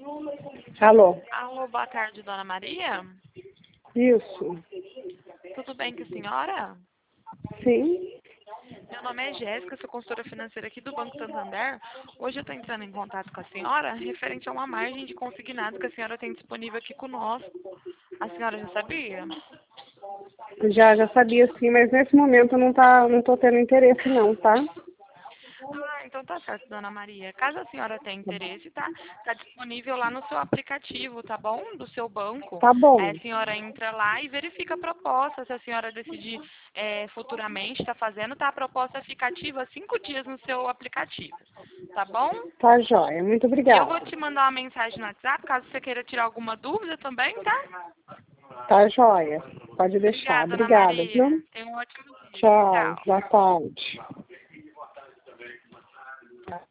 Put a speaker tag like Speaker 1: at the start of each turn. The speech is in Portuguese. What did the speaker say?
Speaker 1: Alô?
Speaker 2: Alô, boa tarde, dona Maria.
Speaker 1: Isso.
Speaker 2: Tudo bem com a senhora?
Speaker 1: Sim.
Speaker 2: Meu nome é Jéssica, sou consultora financeira aqui do Banco Santander. Hoje eu estou entrando em contato com a senhora referente a uma margem de consignado que a senhora tem disponível aqui conosco. A senhora já sabia?
Speaker 1: Já sabia sim, mas nesse momento eu não tô tendo interesse não, tá?
Speaker 2: Ah, então tá certo, dona Maria. Caso a senhora tenha interesse, tá? Tá disponível lá no seu aplicativo, tá bom? Do seu banco.
Speaker 1: Tá
Speaker 2: Aí
Speaker 1: bom.
Speaker 2: a senhora entra lá e verifica a proposta. Se a senhora decidir futuramente tá fazendo, tá? A proposta fica ativa 5 dias no seu aplicativo, tá bom?
Speaker 1: Tá jóia. Muito
Speaker 2: Eu vou
Speaker 1: obrigada.
Speaker 2: te mandar uma mensagem no WhatsApp, caso você queira tirar alguma dúvida também, tá?
Speaker 1: Tá jóia. Pode deixar.
Speaker 2: Obrigada, dona
Speaker 1: Obrigada,
Speaker 2: Maria.
Speaker 1: viu?
Speaker 2: Tenha um ótimo dia.
Speaker 1: Tchau.
Speaker 2: Tchau.
Speaker 1: Boa tarde.